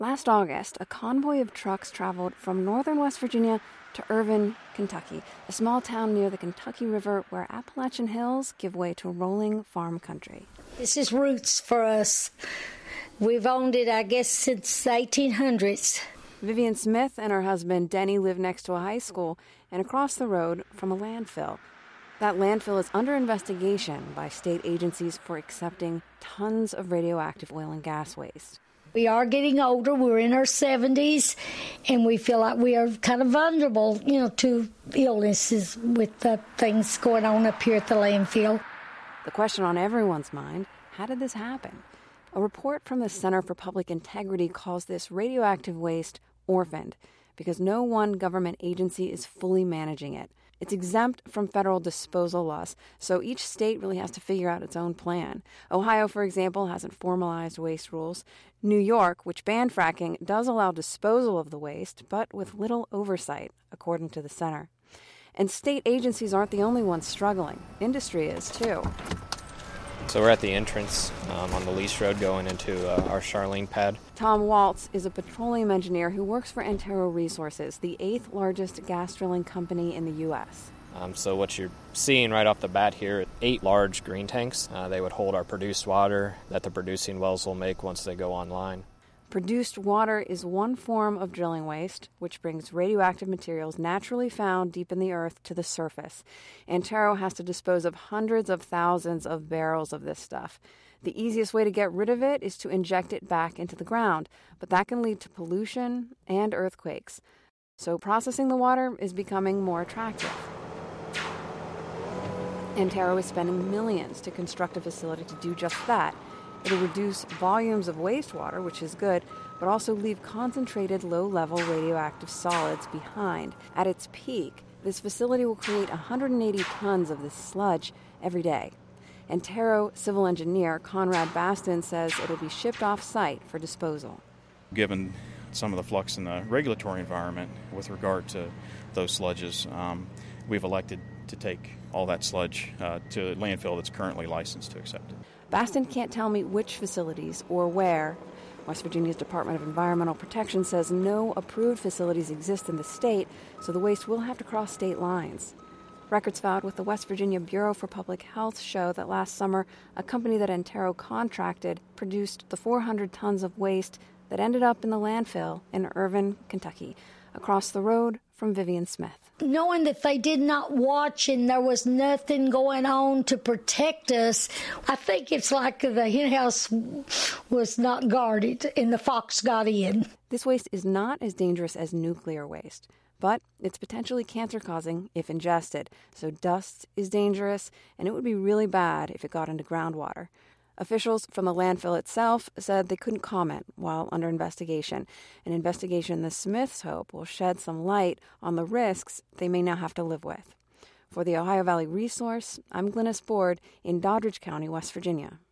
Last August, a convoy of trucks traveled from northern West Virginia to Irvine, Kentucky, a small town near the Kentucky River where Appalachian hills give way to rolling farm country. This is roots for us. We've owned it, I guess, since the 1800s. Vivian Smith and her husband Denny live next to a high school and across the road from a landfill. That landfill is under investigation by state agencies for accepting tons of radioactive oil and gas waste. We are getting older. We're in our 70s, and we feel like we are kind of vulnerable, to illnesses with the things going on up here at the landfill. The question on everyone's mind, how did this happen? A report from the Center for Public Integrity calls this radioactive waste orphaned because no one government agency is fully managing it. It's exempt from federal disposal laws, so each state really has to figure out its own plan. Ohio, for example, hasn't formalized waste rules. New York, which banned fracking, does allow disposal of the waste, but with little oversight, according to the center. And state agencies aren't the only ones struggling. Industry is, too. So we're at the entrance on the Lease Road going into our Charlene pad. Tom Waltz is a petroleum engineer who works for Antero Resources, the 8th largest gas drilling company in the U.S. So what you're seeing right off the bat here, 8 large green tanks. They would hold our produced water that the producing wells will make once they go online. Produced water is one form of drilling waste, which brings radioactive materials naturally found deep in the earth to the surface. Antero has to dispose of hundreds of thousands of barrels of this stuff. The easiest way to get rid of it is to inject it back into the ground, but that can lead to pollution and earthquakes. So processing the water is becoming more attractive. Antero is spending millions to construct a facility to do just that. It'll reduce volumes of wastewater, which is good, but also leave concentrated low-level radioactive solids behind. At its peak, this facility will create 180 tons of this sludge every day. Antero civil engineer Conrad Baston says it'll be shipped off-site for disposal. Given some of the flux in the regulatory environment with regard to those sludges, we've elected to take all that sludge to a landfill that's currently licensed to accept it. Baston can't tell me which facilities or where. West Virginia's Department of Environmental Protection says no approved facilities exist in the state, so the waste will have to cross state lines. Records filed with the West Virginia Bureau for Public Health show that last summer, a company that Antero contracted produced the 400 tons of waste that ended up in the landfill in Irvine, Kentucky, across the road from Vivian Smith. Knowing that they did not watch and there was nothing going on to protect us, I think it's like the hen house was not guarded and the fox got in. This waste is not as dangerous as nuclear waste, but it's potentially cancer-causing if ingested. So dust is dangerous, and it would be really bad if it got into groundwater. Officials from the landfill itself said they couldn't comment while under investigation. An investigation the Smiths hope will shed some light on the risks they may now have to live with. For the Ohio Valley Resource, I'm Glynis Board in Doddridge County, West Virginia.